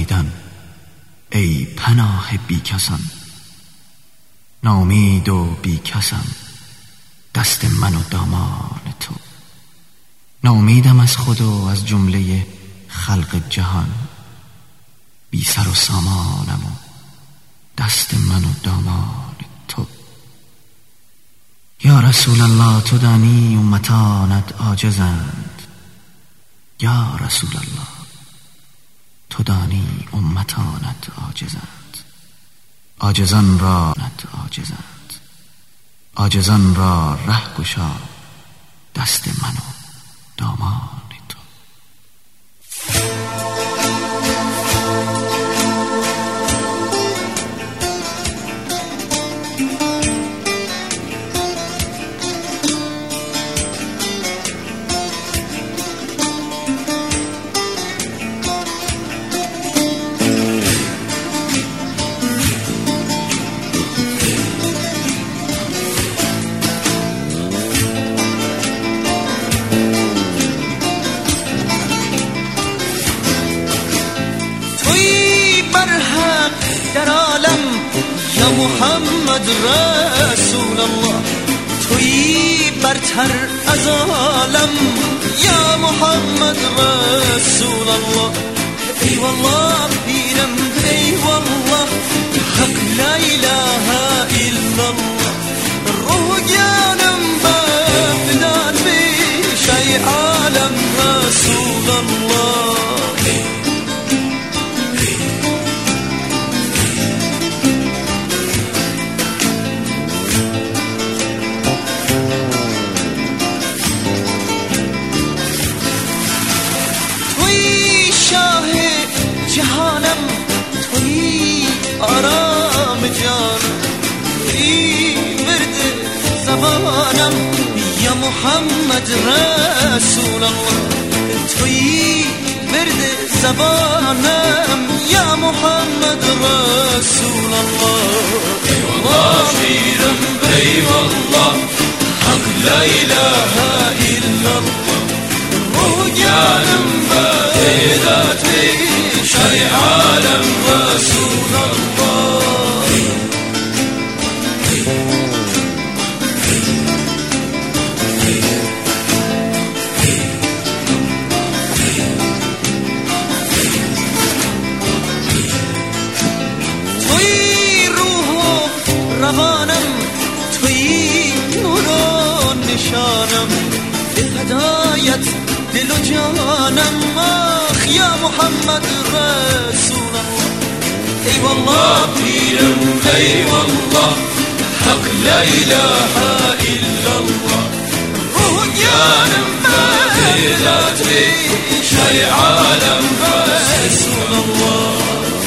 نومیدان ای پناه بیکسان، ناامید و بیکسم دست من و دامان تو. ناامیدم از خود و از جمله خلق جهان، بی سر و سامانم و دست من و دامان تو. یا رسول الله تو دانی امتانت عاجزند، یا رسول الله تو دانی امتانت عاجزند. عاجزان را عاجزند، عاجزان را ره گشا دست من و دامان تو. در عالم یا محمد رسول الله، تویی برتر از عالم یا محمد رسول الله. ای والله پیرم ای والله حق لا اله الا الله، روح جانم بفدان بیش ای عالم رسول الله. جهانم تویی آرام جانم، تویی ورد زبانم یا محمد رسول الله. تویی ورد زبانم یا محمد رسول الله. ای والله پیرم ای والله حق لا اله الا الله، روح جانم بهداتی ای عالم رسول الله. تویی روح و روانم، تویی نور و نشانم، به هدایت دل و جانم آخ یا محمد رسول الله. ای والله پیرم ای والله حق لا اله الا الله، روح جانم بهداتی ای عالم رسول الله.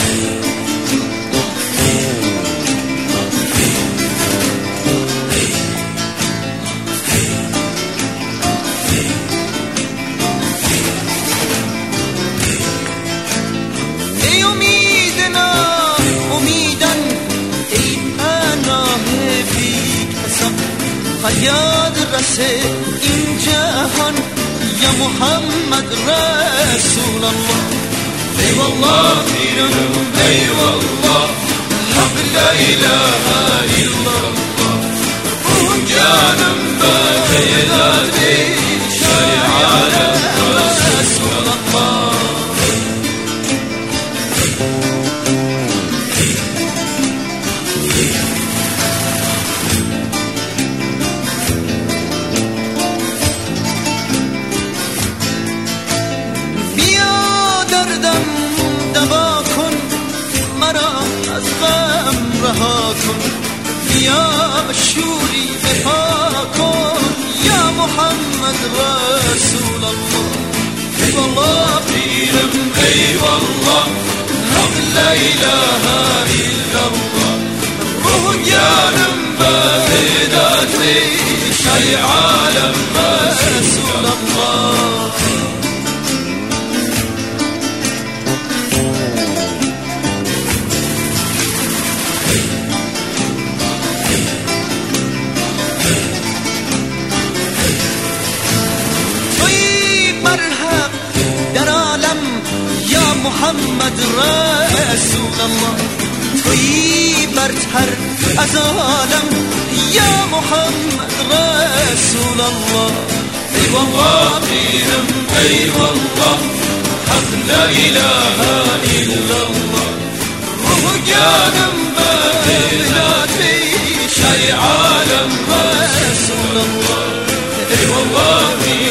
فریاد رسه این جهان یا محمد رسول الله. ای والله پیرم ای والله حق لا اله الا الله، روح جانم بهداتی ای عالم رسول الله. دوا کن مرا از غم رها کن، بیا شوری بپا کن یا محمد رسول الله. ای والله پیرم ای والله حق لا اله الا الله، روح جانم بهداتی ای عالم رسول الله. محمد محمد رسول الله تویی برتر از عالم یا محمد رسول الله ای والله پیرم ای والله حق لا اله الا الله روح جانم بلادی شای عالم رسول الله ای والله